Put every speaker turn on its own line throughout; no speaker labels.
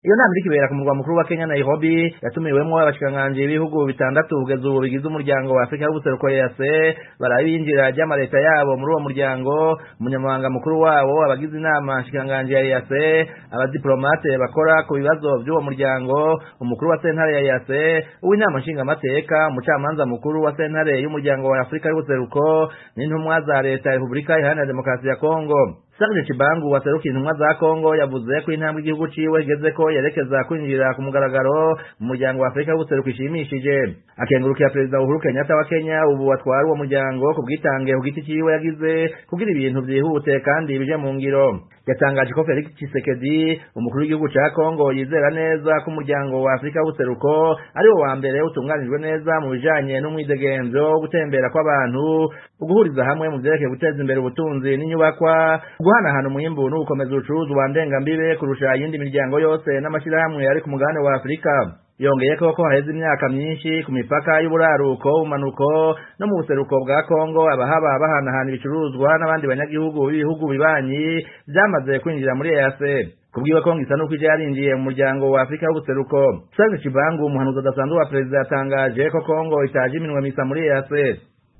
Iyo nama iriko ibera ku murwa mukuru wa Kenya Nairobi yatumiwemwo abashikiranganji b'ibihugu bitandatu kugeza ubu bigize umuryango wa Afrika y'ubuseruko EAC barabinjira ry'amareta yabo muri uwo muryango. Umunyamabanga mukuru wabo, abagize inama nshikiranganji ya EAC, abadiplomate bakora ku bibazo by'uwo muryango, umukuru wa sentare ya EAC, uw'inama nshingamateka, umucamanza mukuru wa sentare y'umuryango wa Afrika y'ubuseruko n'intumwa za leta ya Repubulika Iharanira Demokarasi ya Kongo. Serge Chibangu waserukiye intumwa za Kongo yavuze ko intambwe igihugu ciwe igeze ko yerekeza kwinjira ku mugaragaro mu muryango wa Afrika y'ubuseruko ishimishije. Akengurukira Perezida Uhuru Kenyatta wa Kenya ubu atwara uwo muryango ku bwitange ku giti ciwe yagize kugira ibintu vyihute kandi bije mu ngiro. Yatangaje ko Felix Tshisekedi, umukuru w'igihugu ca Kongo, yizera neza ko umuryango wa Afrika y'ubuseruko ari wo wa mbere utunganijwe neza mu bijanye n'umwidegemvyo, gutembera kw'abantu, uguhuriza hamwe mu vyerekeye guteza imbere ubutunzi n'inyubakwa, guhanahana umwimbu n'ugukomeza ubucuruzi wa ndengambibe kurusha iyindi miryango yose n'amashirahamwe ari ku mugabane wa Afrika. Yongeye ko haheze imyaka myinshi ku mipaka y'uburaruko, umanuko no mu buseruko bwa Kongo abahaba bahanahana ibicuruzwa n'abandi banyagihugu b'ibihugu bibanyi vyamaze kwinjira muri EAC. Kubwiwe Kongo isa nuko ije yarinjiye mu muryango wa Afrika y'ubuseruko. Serge Chibangu, umuhanuzi udasanzwe wa perezida, yatangaje ko Kongo itaje iminwe misa muri EAC.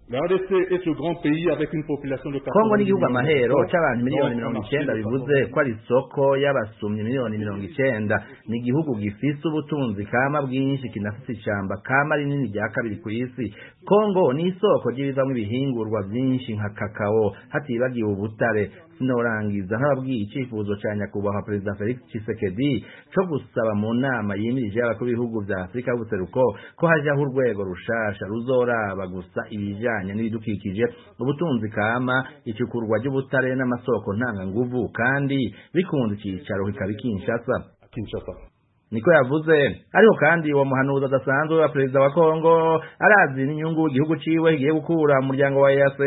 Kongo ni igihugu amahero c'abantu miliyoni 90 bivuze ko ari isoko y'abasumyi miliyoni 90. Ni igihugu gifise ubutunzi kama bwinshi, kinafise ishamba kama rinini rya kabiri ku isi. Kongo ni isoko ry'ibivamwo ibihingurwa vyinshi nka kakao, hatibagiwe ubutare. Sinorangiza ntababwiye icifuzo ca nyakubahwa Perezida Felix Tshisekedi co gusaba mu nama yimirije y'abakuru b'ibihugu vya Afrika y'ubuseruko ko hajaho urwego rushasha ruzoraba gusa ibijanye n'ibidukikije, ubutunzi kama, icukurwa ry'ubutare n'amasoko ntanganguvu, kandi bikunda icicaro kikaba Kinshasa. Niko yavuze. Ariko kandi uwo muhanuzi adasanzwe wa perezida wa Kongo arazi n'inyungu igihugu ciwe kigiye gukura mu muryango wa EAC.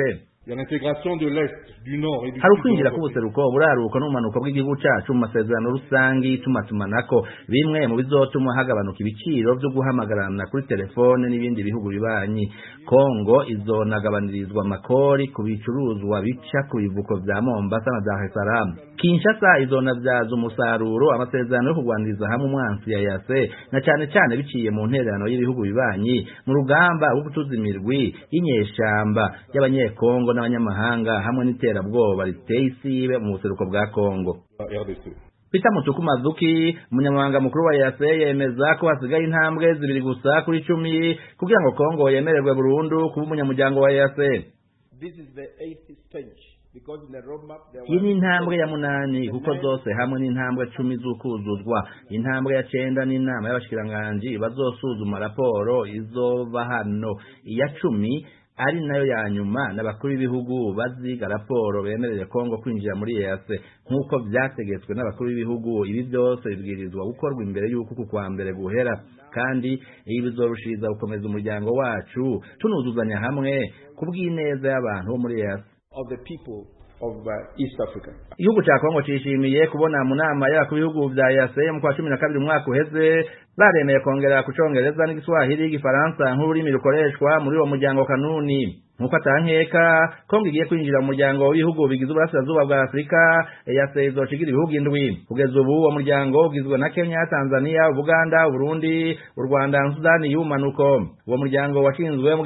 Hari ukwinjira k'ubuseruko, uburaruko n'ubumanuko bw'igihugu cacu mu masezerano rusangi tumatumanako, bimwe mu bizotuma hagabanuka ibiciro vyo guhamagarana kuri telefone n'ibindi bihugu bibanyi. Kongo izonagabanirizwa amakori ku bicuruzwa bica ku bivuko vya Mombasa na Dar es Salaam. Kinshasa izonavyaza umusaruro amasezerano yo kugwaniriza hamwe umwansi ya EAC, na cane cane biciye mu ntererano y'ibihugu bibanyi mu rugamba rwo gutuza imirwi y'inyeshamba y'abanyekongo n'abanyamahanga hamwe n'iterabwoba riteye isibe mu buseruko bwa Kongo. Peter Mutuku Mazuki, umunyamabanga mukuru wa EAC, yemeza ko hasigaye intambwe zibiri gusa kuri 10 kugira ngo Kongo yemererwe burundu kuba umunyamuryango wa EAC. Iyi ni intambwe ya 8 kuko zose hamwe n'intambwe 10 z'ukuzuzwa. Intambwe ya 9 ni inama y'abashikiranganji bazosuzuma raporo izova hano. Iya 10 ari nayo ya nyuma n'abakuru b'ibihugu baziga raporo bemereye Kongo kwinjira muri EAC nk'uko vyategetswe n'abakuru b'ibihugu. Ibi byose bibwirizwa gukorwa imbere y'uko ku kwa mbere guhera, kandi ibi bizorushiriza gukomeza umuryango wacu tunuzuzanya hamwe kubw'ineza y'abantu bo muri EAC. Igihugu ca Kongo cishimiye kubona mu nama y'abakuru b'ibihugu vya EAC mu kwa 12 umwaka uheze baremeye kongera kucongereza n'igiswahili, igifaransa nk'ururimi rukoreshwa muri uwo muryango kanuni. Nkuko atankeka Kongo igiye kwinjira mu muryango w'ibihugu bigize uburasirazuba bwa Afrika, EAC izocigira ibihugu 7. Kugeza ubu uwo muryango ugizwe na Kenya, Tanzania, Uganda, Burundi, u Rwanda na Sudani y'umanuko. Uwo muryango washinzwe mu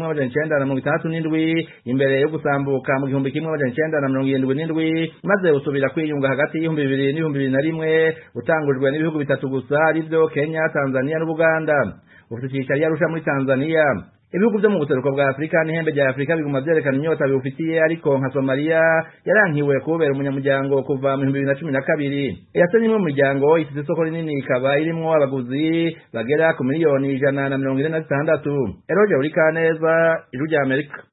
1967 imbere yo gusambuka mu 1977, maze usubira kwiyunga hagati y'2000 n'2001, utangujwe n'ibihugu bitatu gusa arivyo Kenya, Tanzania n'Uganda. Ufite icicaro Arusha muri Tanzania. Ibihugu vyo mu buseruko bwa Afrika n'ihembe rya Afrika biguma vyerekana inyota bifitiye, ariko nka Somalia yarankiwe kubera umunyamuryango kuva mu 2012. EAC ni mu muryango ifite isoko rinini, ikaba irimwo abaguzi bagera ku miliyoni 146. Eroje Urikaneza, Ijwi rya Amerika.